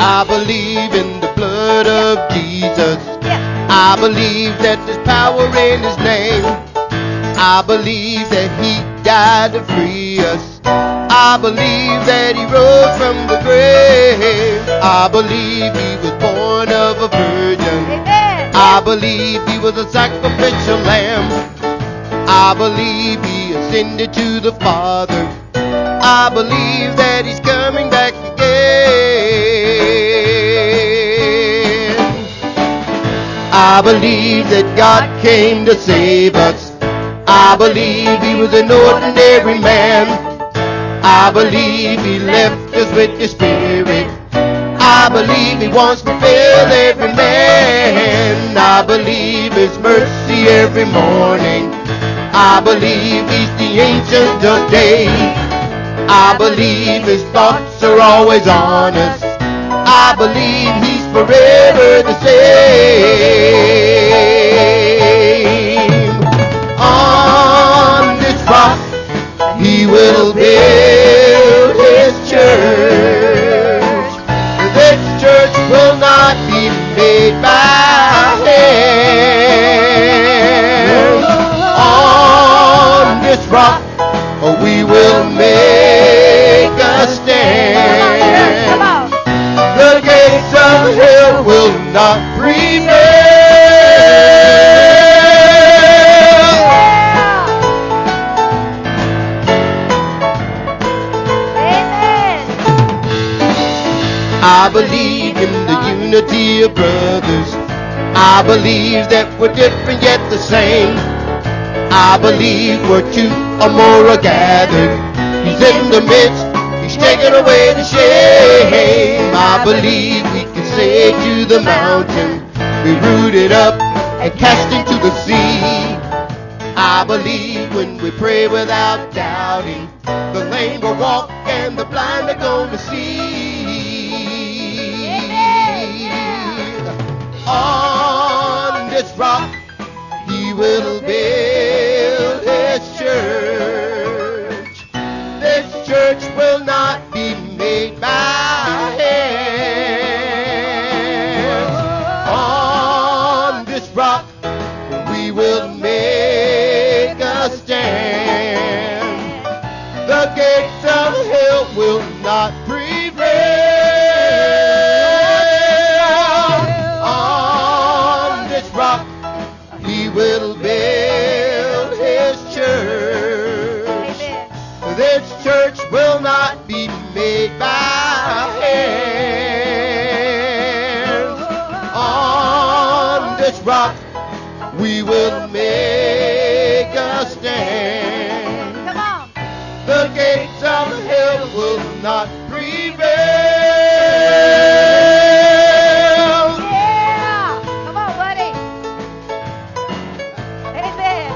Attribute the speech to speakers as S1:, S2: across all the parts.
S1: I believe in the blood of Jesus. I believe that there's power in his name. I believe that he died to free us. I believe that he rose from the grave. I believe he was born of a virgin. I believe he was a sacrificial lamb. I believe he ascended to the Father. I believe that he's coming back again. I believe that God came to save us. I believe he was an ordinary man. I believe he left us with his spirit. I believe he wants to fill every man. I believe his mercy every morning. I believe he's the ancient of days. I believe his thoughts are always on us. I believe he's forever the same. On this rock he will build his church. This church will not be made by hands. On this rock we will make a stand. The gates of hell will not prevail. I believe in the unity of brothers. I believe that we're different yet the same. I believe where two or more are gathered, he's in the midst, he's taking away the shame. I believe we can say to the mountain, be rooted up and cast into the sea. I believe when we pray without doubting, the lame will walk and the blind are going to see. On this rock he will build his church. This church will not be made by hands. On this rock we will make a stand. The gates of hell will not prevail. On this rock he will build his church. This church will not be made by hands. On this rock we will make a stand.
S2: Come on.
S1: The gates of hell will not prevail.
S2: Yeah. Come on, buddy. Amen.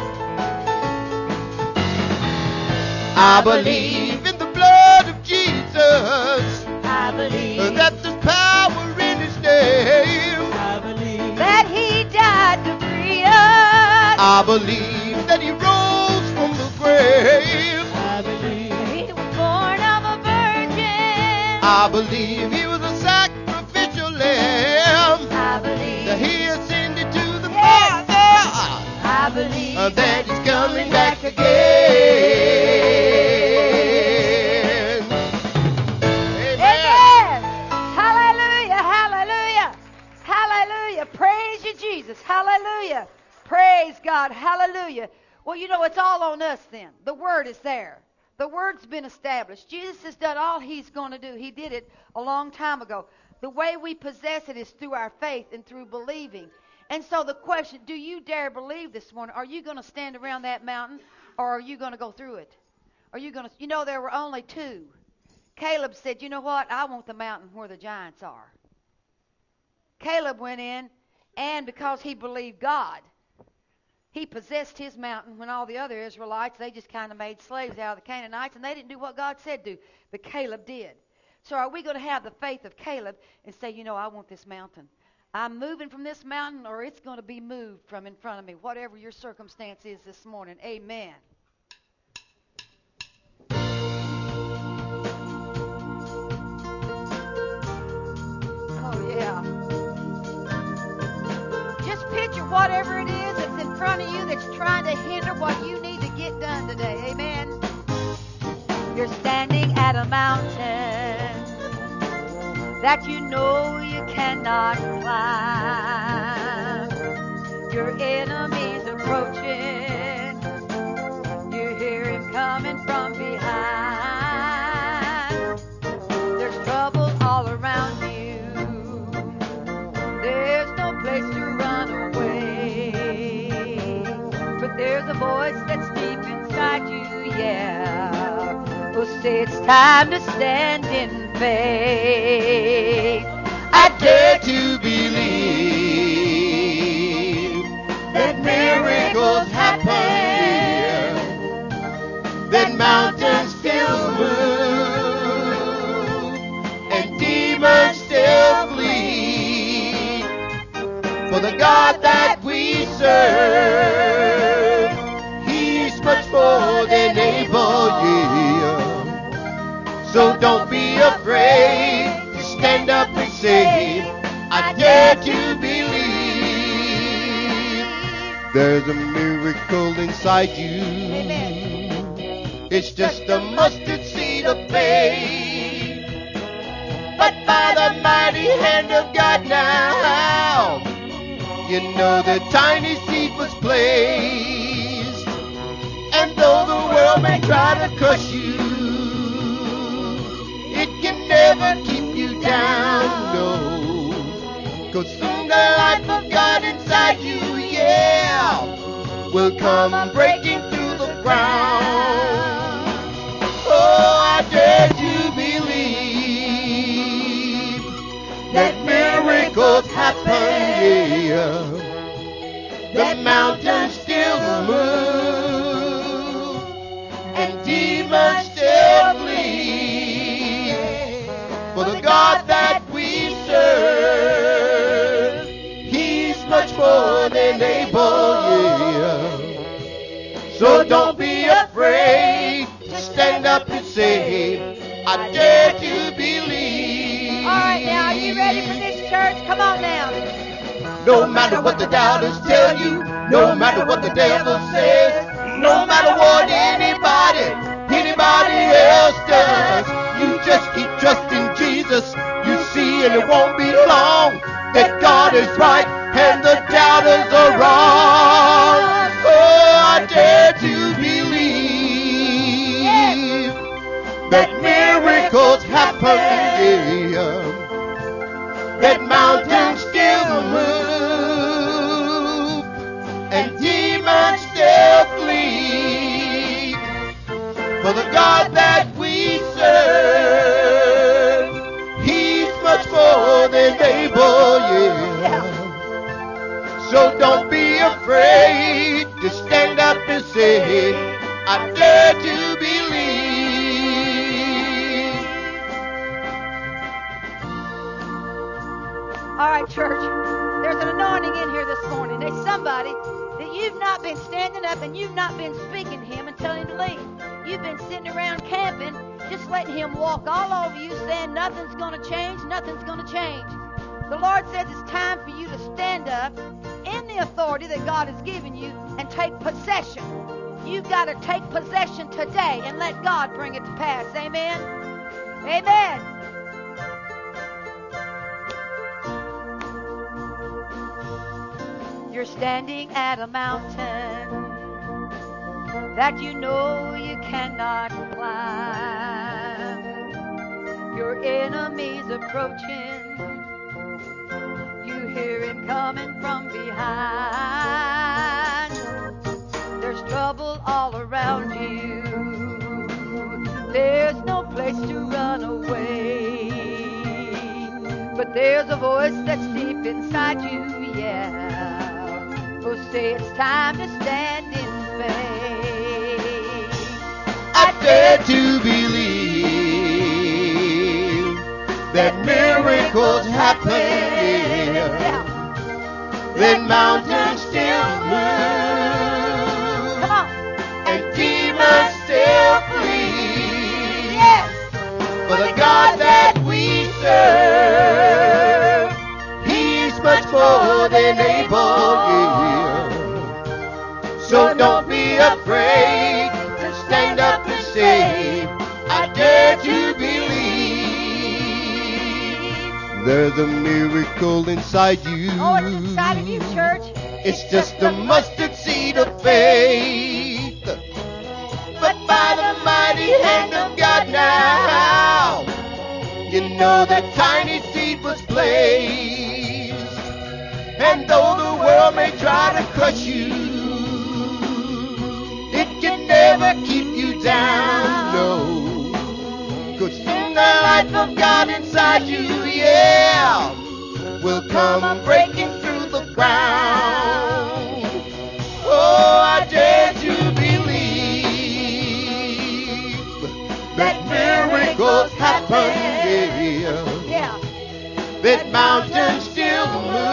S1: I believe in the blood of Jesus,
S2: I believe
S1: that there's power in his name.
S3: I believe
S2: that he died to free us.
S1: I believe that he rose from the grave.
S3: I believe
S2: He was born of a virgin.
S1: I believe he was a sacrificial lamb.
S2: I believe
S1: That he ascended to the
S2: Yeah.
S1: Father.
S2: I believe
S1: That he's coming back again. Amen.
S2: Amen. Hallelujah. Hallelujah. Hallelujah. Praise you, Jesus. Hallelujah. Praise God. Hallelujah. Well, you know, it's all on us then. The word is there. The word's been established. Jesus has done all he's going to do. He did it a long time ago. The way we possess it is through our faith and through believing. And so the question, do you dare believe this morning? Are you going to stand around that mountain, or are you going to go through it? Are you going to, you know, there were only two. Caleb said, you know what? I want the mountain where the giants are. Caleb went in, and because he believed God, he possessed his mountain when all the other Israelites, they just kind of made slaves out of the Canaanites, and they didn't do what God said do. But Caleb did. So are we going to have the faith of Caleb and say, you know, I want this mountain. I'm moving from this mountain, or it's going to be moved from in front of me, whatever your circumstance is this morning. Amen. that you know you cannot climb. Your enemy's approaching. You hear him coming from behind. There's trouble all around you. There's no place to run away. But there's a voice that's deep inside you, yeah, who'll say it's time to stand in faith.
S1: I dare to believe that miracles happen, that mountains still move, and demons still flee. For the God that we serve, He's much more than able, yeah. So don't be afraid to stand up and say, I dare to believe. There's a miracle inside you. It's just a mustard seed of faith. But by the mighty hand of God now, you know the tiny seed was placed. And though the world may try to crush you, it can never keep you down, no. 'Cause soon the life of God inside you, yeah, will come breaking through the ground. Oh, I dare to believe that miracles happen, yeah. The mountains still move, and demons still flee. For the God that we serve, He's much more than able, yeah. So don't be afraid to stand up and say, I dare to believe.
S2: All right, now, are you ready for this, church? Come on now.
S1: No matter what the doubters tell you, no matter what the devil says, no matter what anybody else does, you just keep trusting Jesus. You see, and it won't be long that God is right and the doubters are wrong. Oh, I dare to believe that miracles happen, yeah. That mountains still move, and demons still flee. For the God that we serve, He's much more than able, yeah. So don't be afraid to stand up and say, I dare to believe.
S2: All right, church, there's an anointing in here this morning. There's somebody that you've not been standing up and you've not been speaking to him and telling him to leave. You've been sitting around camping, just letting him walk all over you, saying nothing's going to change, nothing's going to change. The Lord says it's time for you to stand up in the authority that God has given you and take possession. You've got to take possession today and let God bring it to pass. Amen? Amen. You're standing at a mountain that you know you cannot climb. Your enemy's approaching. You hear him coming from behind. There's trouble all around you. There's no place to run away. But there's a voice that's deep inside you, yeah, who'll say it's time to stand in faith.
S1: I dare to believe that miracles happen, yeah. That mountains still move,
S2: Come on.
S1: and demons still flee.
S2: Yes.
S1: For the God that we serve, He's much more than able, yeah. So don't be afraid to stand up and say, I dare to believe. There's a miracle inside you.
S2: Oh, it's inside of you, church.
S1: It's just a mustard seed of faith. But by the mighty hand of God now, you know that tiny seed was placed. And though the world may try to crush you, it can never keep you down, no. 'Cause in the life of God inside you, yeah, will come breaking through the ground. Oh, I dare to believe that miracles happen, yeah. That mountains still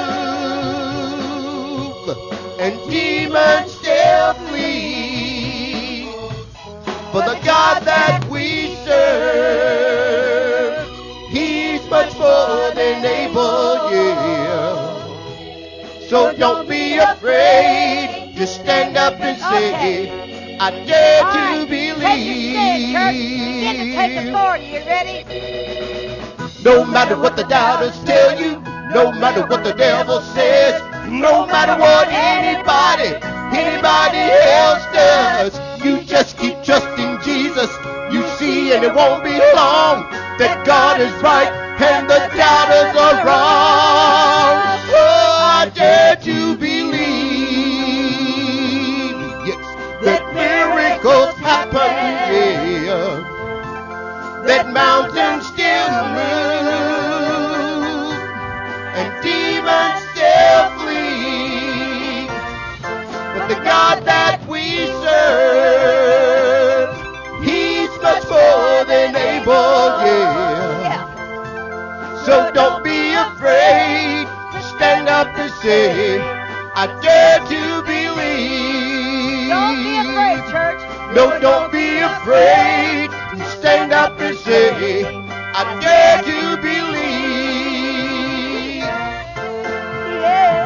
S1: move and demons still flee. For the God that we serve, He's much more than able, yeah. So don't be afraid, just stand up and say, I dare to believe.
S2: Begin to take authority. You ready?
S1: No matter what the doubters tell you, no matter what the devil says, no matter what anybody else does, you just keep trusting Jesus. You see, and it won't be long that God is right and the doubters are wrong. Oh, I dare to believe, yes, that miracles happen, yeah. That mountains still move and demons still flee. But the God that we serve, He's much more than able, yeah. So don't be afraid, stand up and say, I dare to believe.
S2: Don't be afraid, church.
S1: No, don't be afraid. Stand up and say, I dare to believe.
S2: Yeah.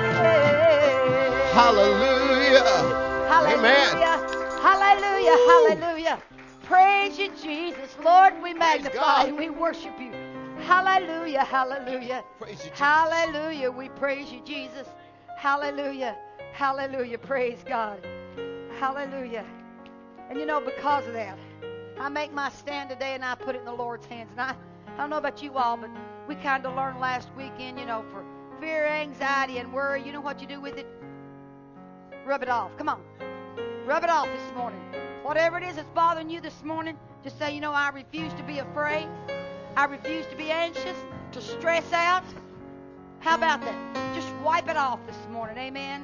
S1: Hallelujah.
S2: Hallelujah.
S1: Amen.
S2: Hallelujah. Hallelujah. Praise you, Jesus. Lord, we magnify
S1: God.
S2: and we worship you. Hallelujah. Hallelujah.
S1: Praise you, Jesus.
S2: Hallelujah. We praise you, Jesus. Hallelujah. Hallelujah. Praise God. Hallelujah. And you know, because of that, I make my stand today and I put it in the Lord's hands. And I don't know about you all, but we kind of learned last weekend, you know, for fear, anxiety, and worry, you know what you do with it? Rub it off. Come on. Rub it off this morning. Whatever it is that's bothering you this morning, just say, you know, I refuse to be afraid. I refuse to be anxious, to stress out. How about that? Just wipe it off this morning. Amen.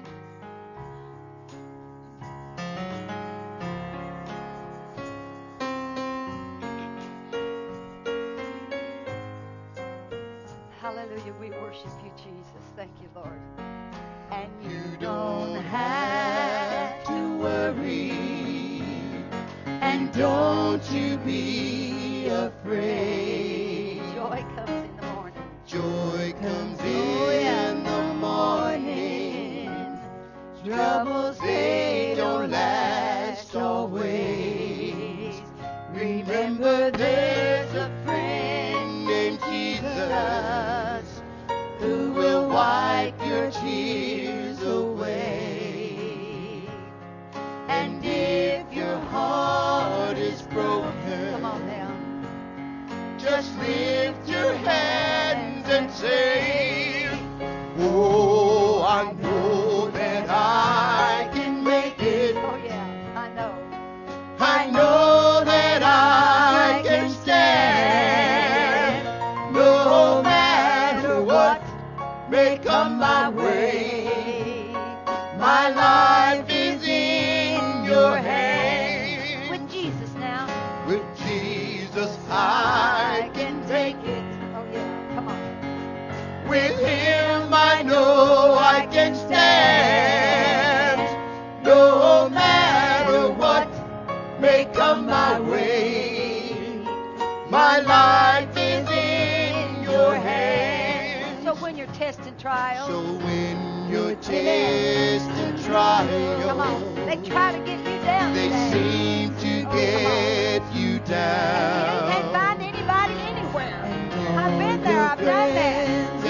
S2: Hallelujah. We worship you, Jesus. Thank you, Lord. And you don't have to worry. And don't you be afraid. Joy comes in the morning.
S1: Joy comes
S2: in
S1: the morning.
S2: Troubles,
S1: They don't last always.
S2: Remember there's a friend
S1: Named Jesus,
S2: who
S1: will wipe your tears away.
S2: And if your heart
S1: is broken,
S2: come on now.
S1: just lift your hands and say, oh, I know that I can make it.
S2: Oh yeah, I know.
S1: I know that I can stand. No matter what may come my way, my life is in your hands.
S2: With Jesus now.
S1: With Jesus I can take it.
S2: Oh yeah, come on.
S1: With Him I know I can stand. No matter what may come my way, my life is in your hands.
S2: So when you're testing trials,
S1: So when you're testing trials,
S2: come on, they try to get you down
S1: they
S2: today.
S1: seem to get you
S2: You
S1: down.
S2: can't find anybody anywhere. I've been there, I've done that.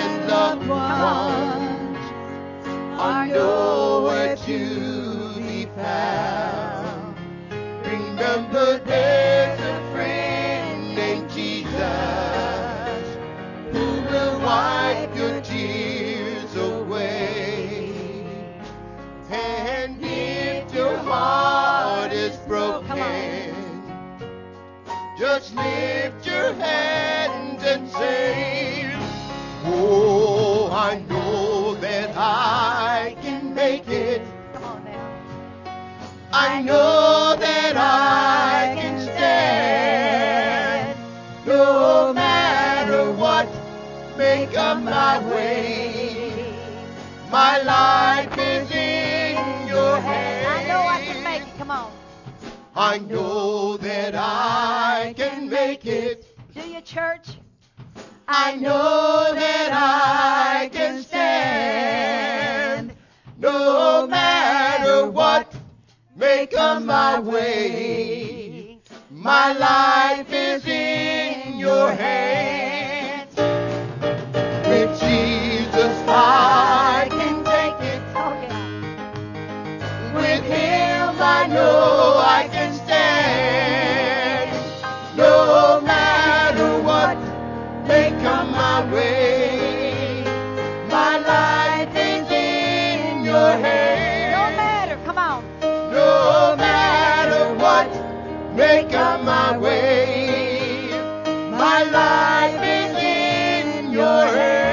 S1: Just lift your hands and say, oh, I know that I can make it.
S2: Come on now.
S1: I know that I can stand. No matter what may come my way, my life is in your hands.
S2: I know I can make it. Come on.
S1: I know that I can make it.
S2: Do you, church?
S1: I know that I can stand. No matter what may come my way, my life is in your hands. With Jesus I can take it.
S2: Oh, yeah.
S1: With Him I know I can stand. No matter what may come my way, my life is in your hands.
S2: No matter. Come on.
S1: No matter what may come my way, my life is in your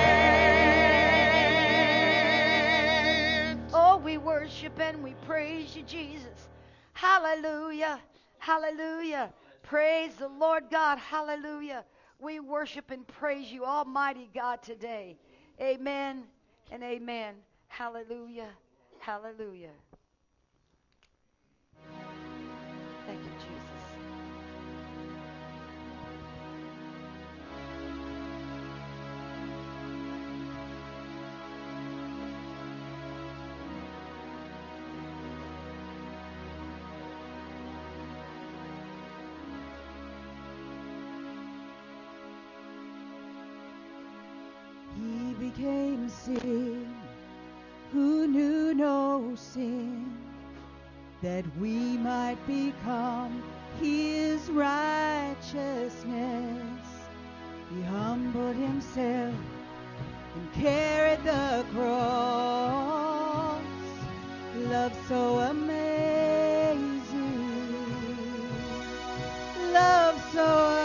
S1: hands.
S2: Oh, we worship and we praise you, Jesus. Hallelujah. Hallelujah. Praise the Lord God. Hallelujah. We worship and praise you, Almighty God, today. Amen and amen. Hallelujah. Hallelujah. Thank you, Jesus.
S3: He became sin, who knew no sin, that we might become His righteousness. He humbled Himself and carried the cross. Love so amazing, love so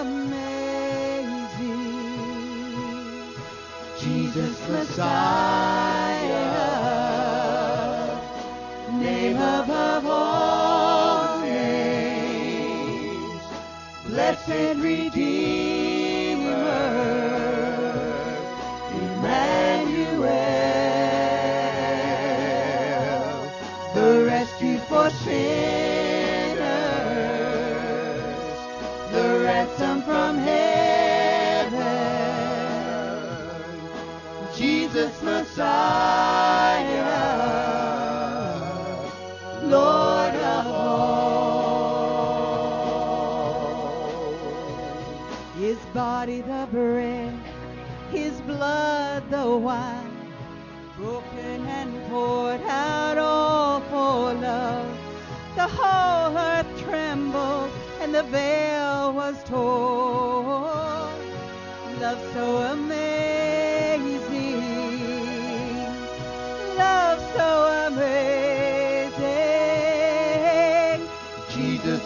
S3: amazing. Jesus Messiah, name above all names, blessed Redeemer, Emmanuel, the rescue for sinners, the ransom from heaven, Jesus Messiah, Lord of all. His body the bread, His blood the wine, broken and poured out all for love. The whole earth trembled and the veil was torn. Love so amazing, love so amazing. Jesus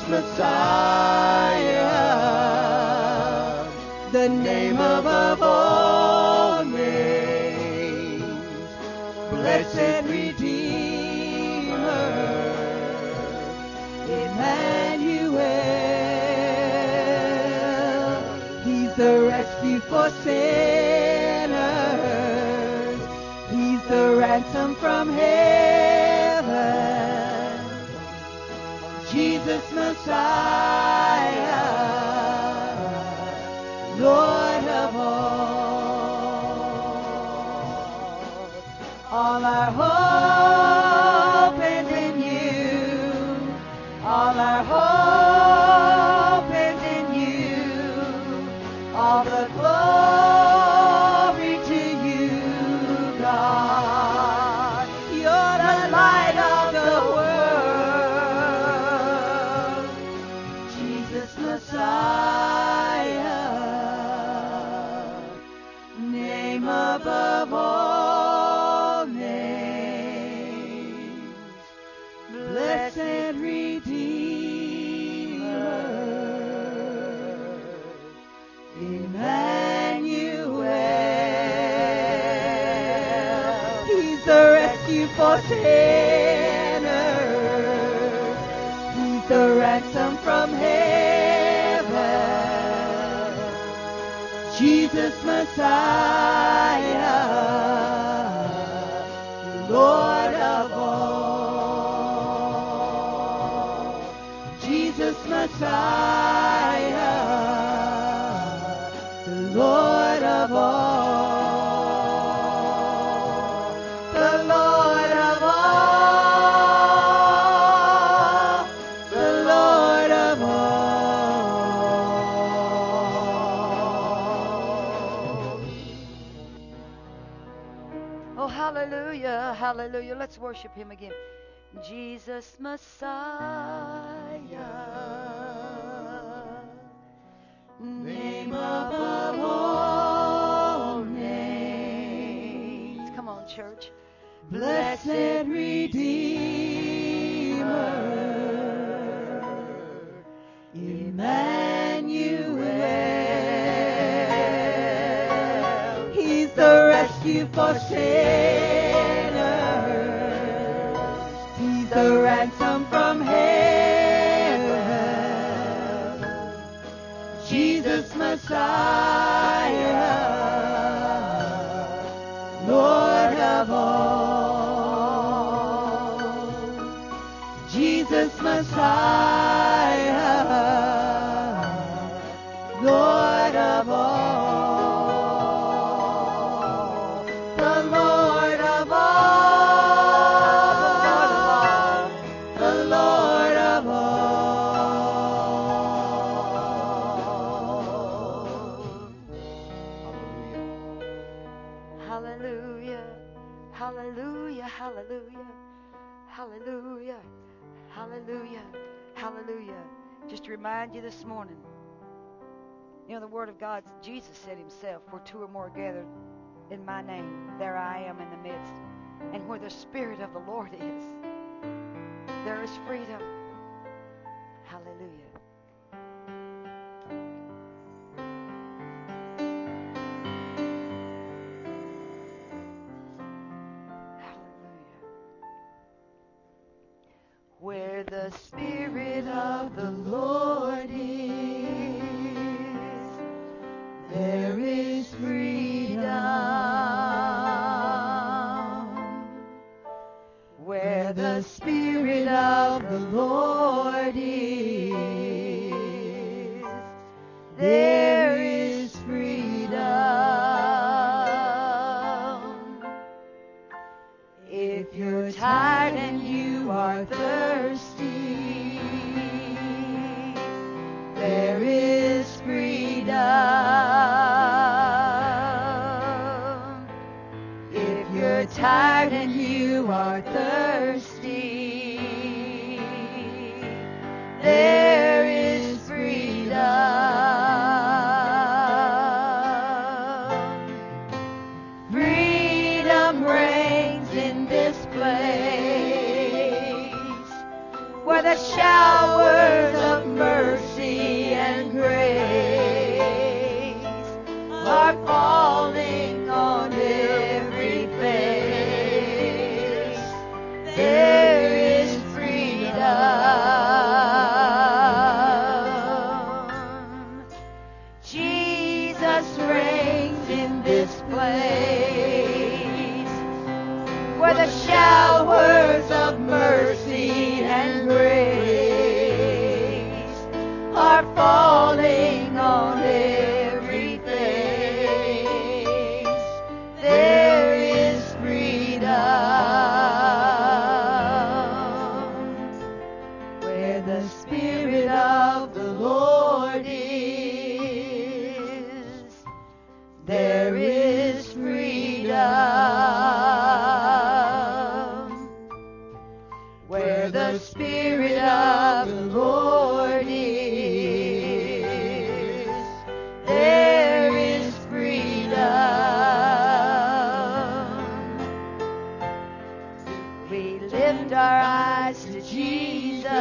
S3: Messiah, the name above all names, blessed Redeemer, Emmanuel. He's the rescue for sinners, He's the ransom from heaven, Jesus Messiah, Lord of all our hope is in you, all our hope is in you, all the glory to you, God. You're the light of the world, Jesus Messiah, name above all names. rescue for sinners. He's the ransom from heaven. Jesus Messiah, Lord of all. Jesus Messiah, the Lord of all. The Lord of all. The Lord of all.
S2: Oh, hallelujah, hallelujah. Let's worship him again. Jesus Messiah, name above all names. Come on, church.
S3: Blessed Redeemer, Emmanuel. He's the rescue for sinners. He's the ransom from heaven. Jesus Messiah, Lord of all. Jesus Messiah, Lord of all. The Lord of all. The Lord of all.
S2: Hallelujah, hallelujah, hallelujah, hallelujah, hallelujah, hallelujah. Just to remind you this morning, you know, the Word of God, Jesus said himself, where two or more are gathered in my name, there I am in the midst. And where the Spirit of the Lord is, there is freedom. Hallelujah. Where the Spirit of the Lord is, there is freedom. Where the Spirit of the Lord is, there is freedom. If you're tired and you are thirsty, there is freedom. If you're tired and you are thirsty, there is freedom. Freedom reigns in this place, where the showers of mercy and grace are falling on every face. There is freedom. Jesus reigns in this place, where the showers of mercy and grace are falling on every face. There is freedom. Where the Spirit of the Lord is, there is freedom. Where the Spirit of the Lord is, there is freedom. We lift our eyes to Jesus.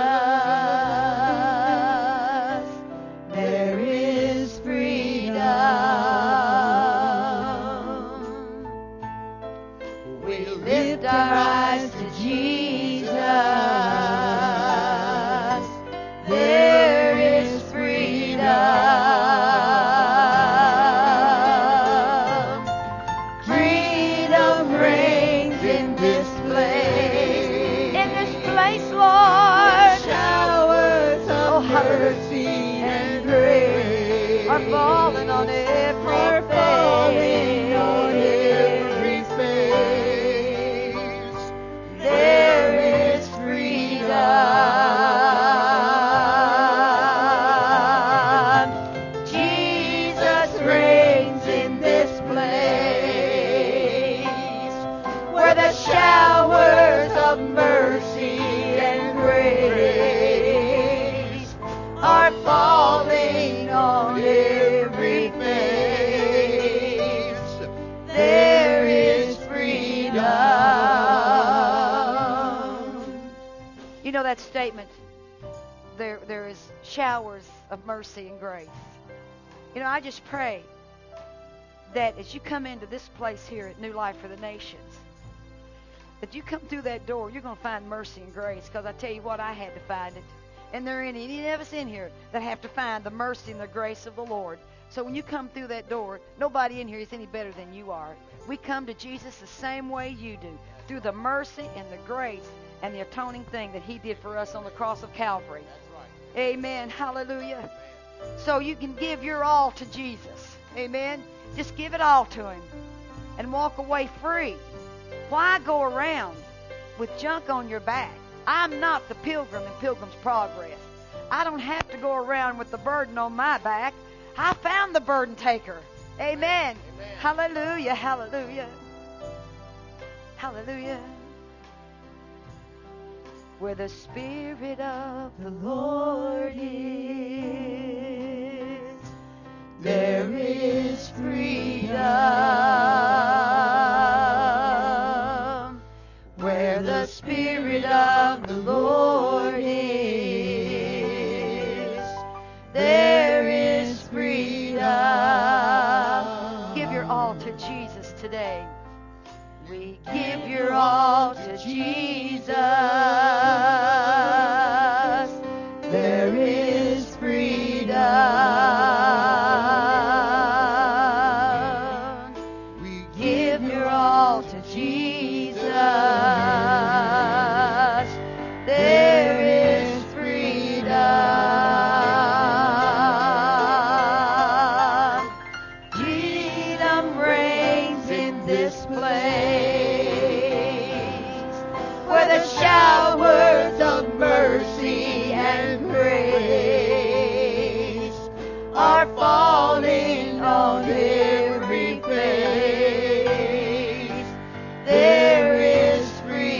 S2: There is freedom. we lift our eyes to Jesus. There is freedom. Freedom reigns in this place. In this place, Lord.
S3: Showers of
S2: mercy and grace are falling on every face. There is freedom. Jesus reigns in this place, where the showers of mercy and grace are falling on every face. There is freedom. You know that statement, there is showers of mercy and grace. You know, I just pray that as you come into this place here at New Life for the Nations, that you come through that door, you're going to find mercy and grace. Because I tell you what, I had to find it. And there ain't any of us in here that have to find the mercy and the grace of the Lord. So when you come through that door, nobody in here is any better than you are. We come to Jesus the same way you do, through the mercy and the grace and the atoning thing that He did for us on the cross of Calvary.
S1: That's right.
S2: Amen. Hallelujah. So you can give your all to Jesus. Amen. Just give it all to Him and walk away free. Why go around with junk on your back? I'm not the pilgrim in Pilgrim's Progress. I don't have to go around with the burden on my back. I found the burden taker. Amen.
S1: Amen.
S2: Hallelujah. Hallelujah. Hallelujah. Where the Spirit of the Lord is, there is freedom. Where the Spirit of the Lord is, there is freedom. Give your all to Jesus today. We give your all to Jesus. There is freedom. We give your all to Jesus. There is freedom. Freedom reigns in this place, where the showers of mercy and grace are falling on every face. There is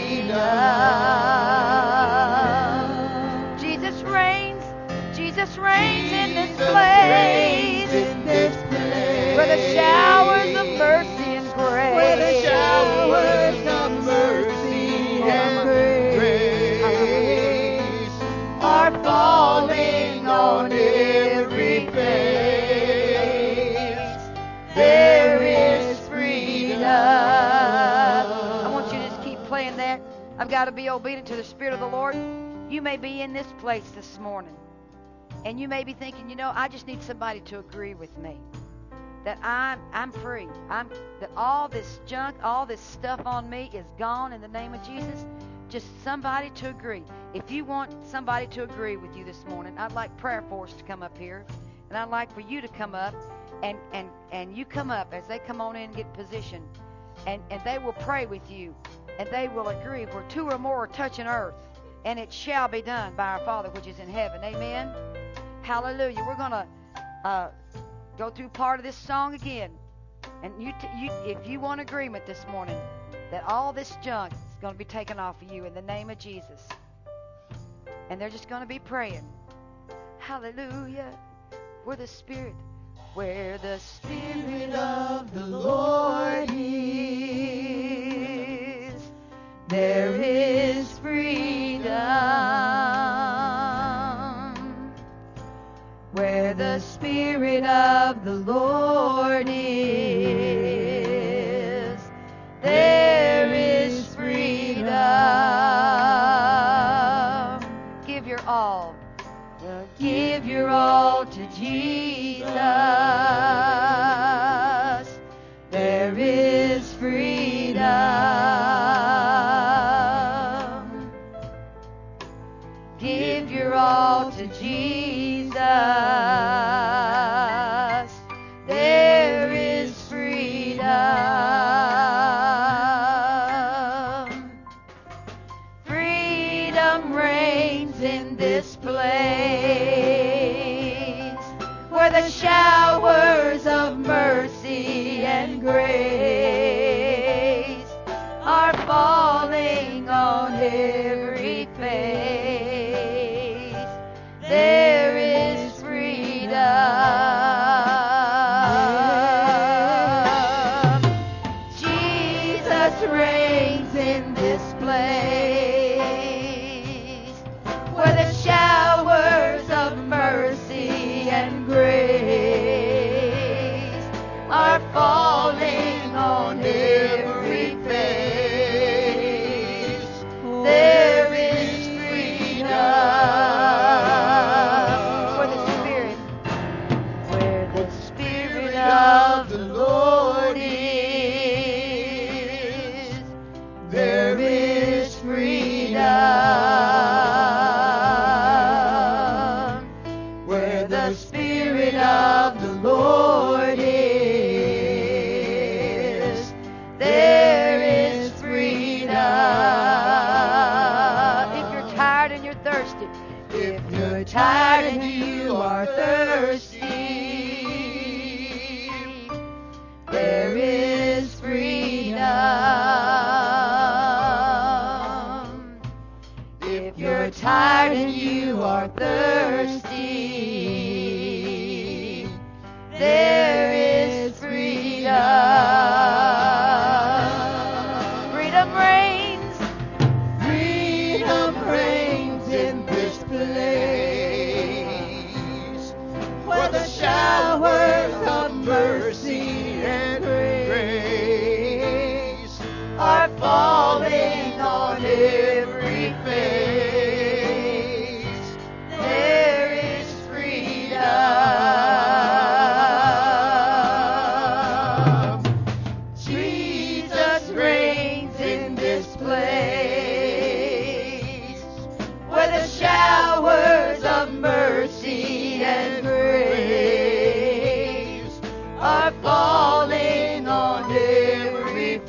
S2: freedom. Jesus reigns. Jesus reigns in this place, where the showers of mercy and grace,
S1: Where the showers of mercy and grace
S2: are falling on every face. There is freedom. I want you to just keep playing that. I've got to be obedient to the Spirit of the Lord. You may be in this place this morning, and you may be thinking, you know, I just need somebody to agree with me that I'm free. That all this junk, all this stuff on me is gone in the name of Jesus. Just somebody to agree. If you want somebody to agree with you this morning, I'd like Prayer Force to come up here, and I'd like for you to come up, and you come up as they come on in and get positioned, and they will pray with you, and they will agree. Where two or more are touching earth, and it shall be done by our Father which is in heaven. Amen. Hallelujah. We're going to go through part of this song again. And if you want agreement this morning that all this junk is going to be taken off of you in the name of Jesus. And they're just going to be praying. Hallelujah. Where the Spirit of the Lord is, there is freedom. Where the Spirit of the Lord is, there is freedom. Give your all to Jesus. There is freedom. Freedom reigns in this place, where the showers of mercy and grace are falling on every face. There is freedom. Jesus reigns in this place, where the showers of mercy and grace are falling on every face. There is freedom. Where the Spirit of the Lord is, there is freedom. Where the Spirit of the Lord is, there is freedom. If you're tired and you're thirsty, if you're tired and you are thirsty, there is freedom. If you're tired and you are thirsty, there is freedom. Freedom reigns. Freedom reigns in this place, where the showers of mercy and grace are falling on every face. There is freedom. Jesus reigns in this place, where the showers of mercy and grace are falling on every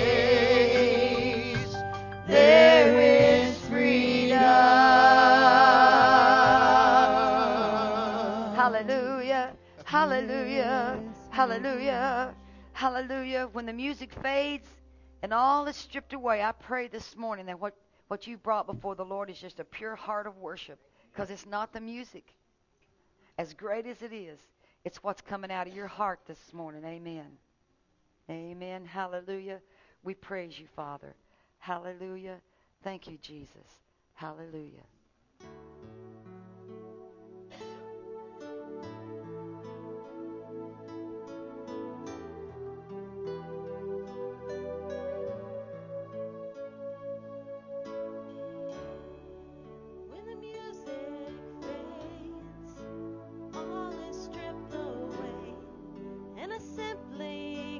S2: face. There is freedom. Hallelujah, hallelujah, hallelujah, hallelujah. When the music fades and all is stripped away, I pray this morning that what you brought before the Lord is just a pure heart of worship, because it's not the music. As great as it is, it's what's coming out of your heart this morning. Amen. Amen. Hallelujah. We praise you, Father. Hallelujah. Thank you, Jesus. Hallelujah.
S4: When the music fades, all is stripped away, and I simply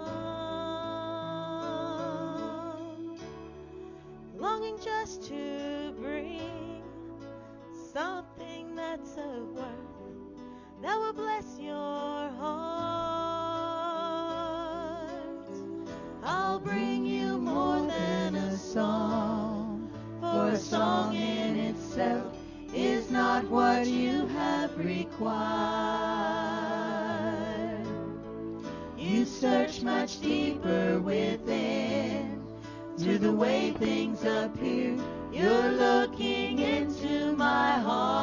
S4: come, longing just to bring something that's of worth that will bless your heart. I'll bring you more than a song, for a song in itself is not what you have required. You search much deeper within, to the way things appear. You're looking into my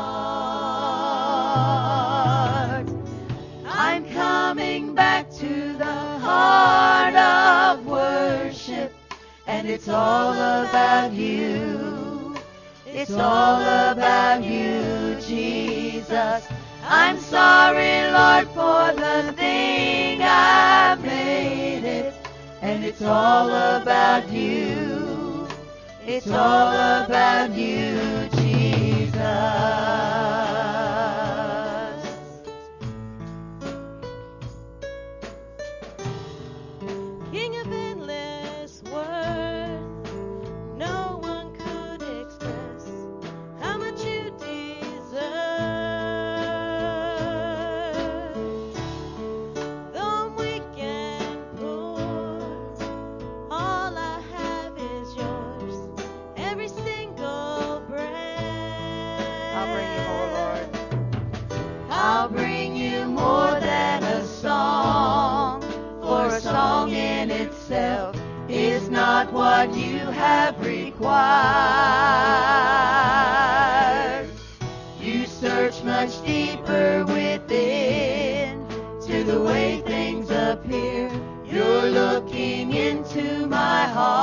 S4: heart. I'm coming back to the heart of worship, and it's all about you. It's all about you, Jesus. I'm sorry, Lord, for the thing I made it, and it's all about you. It's all about you, Jesus. King of is not what you have required. You search much deeper within to the way things appear. You're looking into my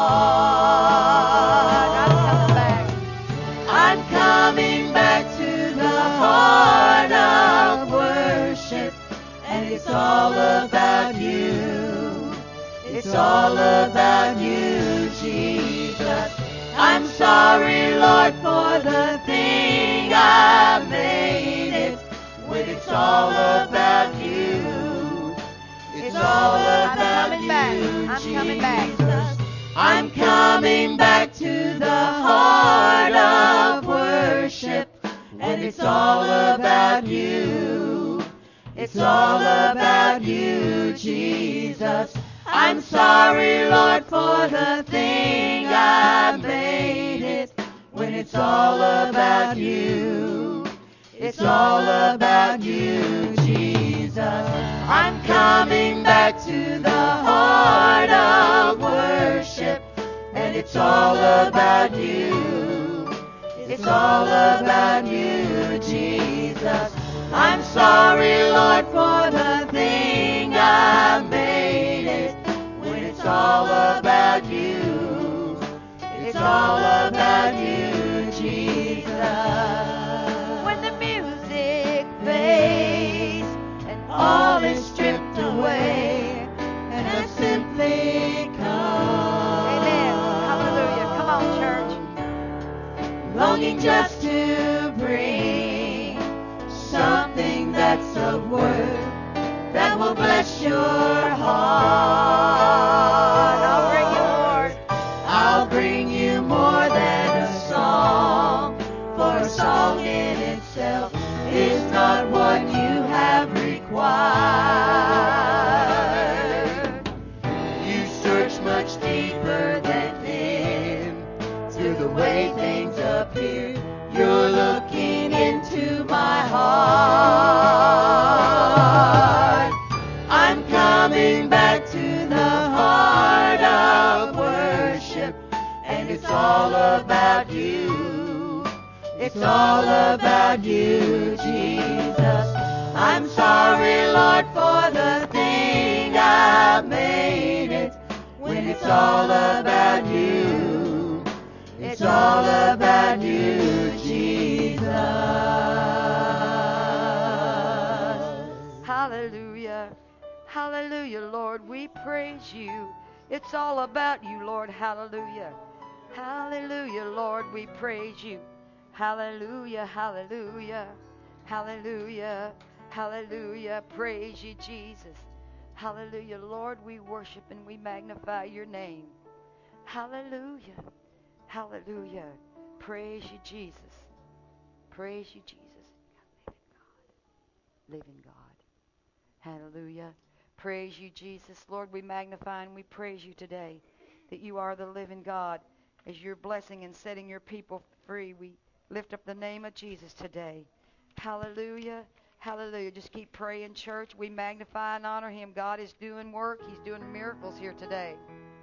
S4: heart. I'm coming back to the heart of worship, and it's all about you. It's all about you, Jesus. I'm sorry, Lord, for the thing I made it, when it's all about you. It's all about you, Jesus. I'm coming back to the heart of worship, and it's all about you. It's all about you, Jesus. I'm sorry, Lord, for the thing I made it, when it's all about you. It's all about you, Jesus. I'm coming back to the heart of worship, and it's all about you. It's all about you, Jesus. I'm sorry, Lord, for the thing I made it, when it's all about you. It's all about you, Jesus. When the music fades and all is stripped away, and I simply come.
S2: Amen. Hallelujah. Come on, church.
S4: Longing just to bring something that's of worth that will bless your heart.
S2: I'll bring you, Lord.
S4: I'll bring you more than a song, for a song in itself is not what you have required. You search much deeper than thin to the way things appear. You're looking into my heart. I'm coming back to the heart of worship, and it's all about you. It's all about you, Jesus. I'm sorry, Lord, for the thing I made it, when it's all about you. It's all about you, Jesus.
S2: Hallelujah. Hallelujah, Lord. We praise you. It's all about you, Lord. Hallelujah. Hallelujah, Lord. We praise you. Hallelujah. Hallelujah. Hallelujah. Hallelujah. Praise you, Jesus. Hallelujah, Lord. We worship and we magnify your name. Hallelujah. Hallelujah. Praise you, Jesus. Praise you, Jesus. Living God. Hallelujah. Praise you, Jesus. Lord, we magnify and we praise you today that you are the living God. As you're blessing and setting your people free, we lift up the name of Jesus today. Hallelujah. Hallelujah. Just keep praying, church. We magnify and honor him. God is doing work. He's doing miracles here today.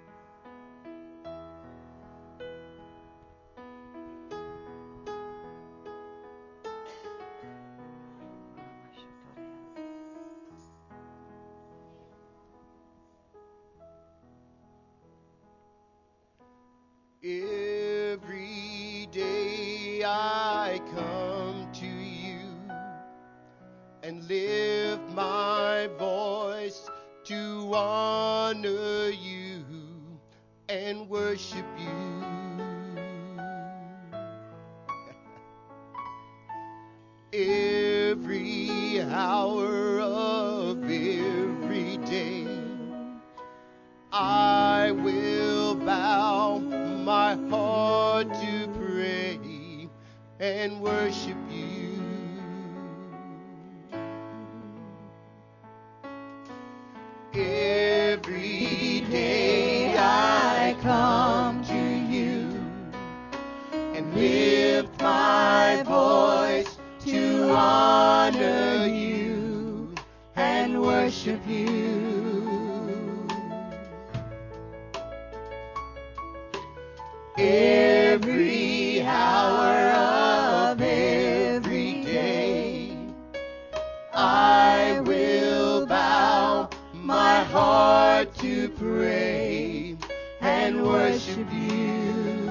S1: Every day I come to you and lift my voice to honor you and worship you. Every hour of every day I will bow my heart to pray and worship you. Every day I come to you and lift my voice to honor you and worship you. every hour of every day. I will bow my heart to pray and worship you.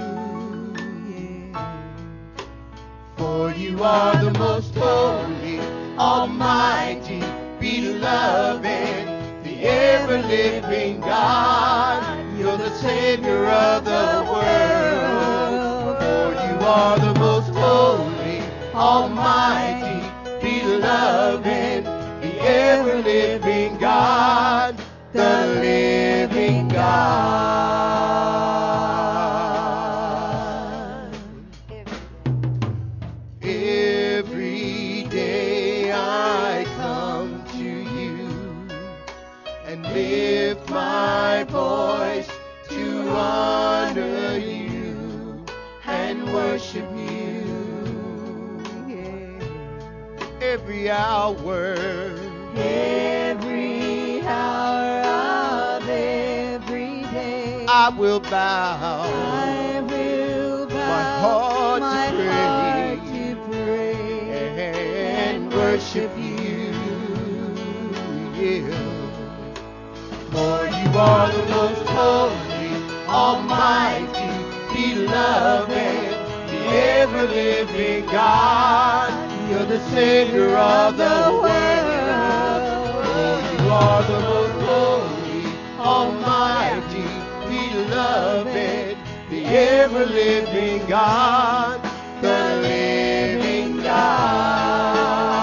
S1: For you are the most holy, almighty, beloved, the ever-living God. You're the Savior of the world. For you are the most holy, almighty, beloved, the ever-living God, the living God. Every day I come to you and lift my voice to honor you and worship you. Every hour of every day, I will bow my heart to pray and worship you. Yeah. For you are the most holy, almighty, beloved, the ever-living God. You're the Savior of the world. For you are the most holy, almighty, beloved, the ever-living God, the living God.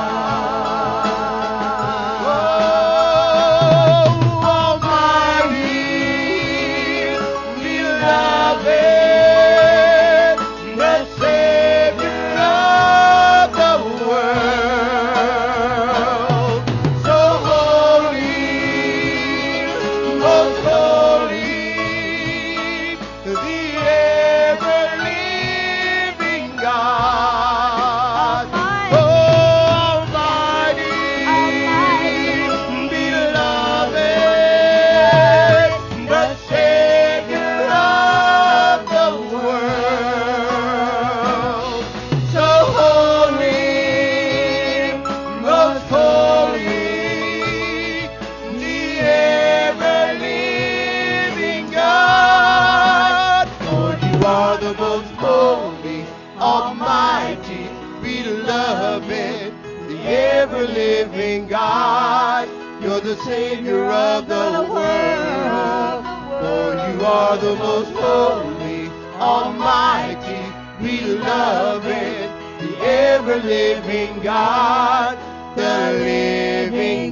S1: Living God, you're the Savior of the world. For you are the most holy, almighty, beloved, the ever-living God, the living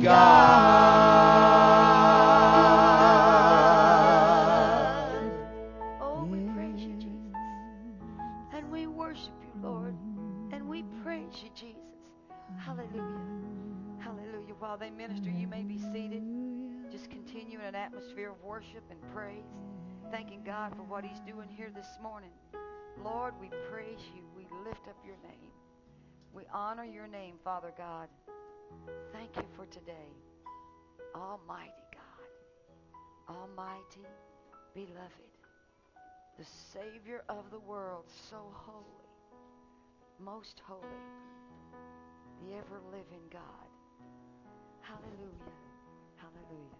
S1: God.
S2: Oh, we praise you, Jesus. And we worship you, Lord. And we praise you, Jesus. Hallelujah. Hallelujah. While they minister, you may be seated. Just continue in an atmosphere of worship and praise, thanking God for what he's doing here this morning. Lord, we praise you. We lift up your name. We honor your name, Father God. Thank you for today. Almighty God, almighty, beloved, the Savior of the world, so holy, most holy, the ever-living God. Hallelujah. Hallelujah.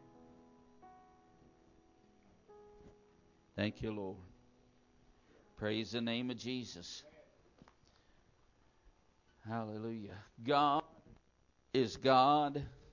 S5: Thank you, Lord. Praise the name of Jesus. Hallelujah. God is God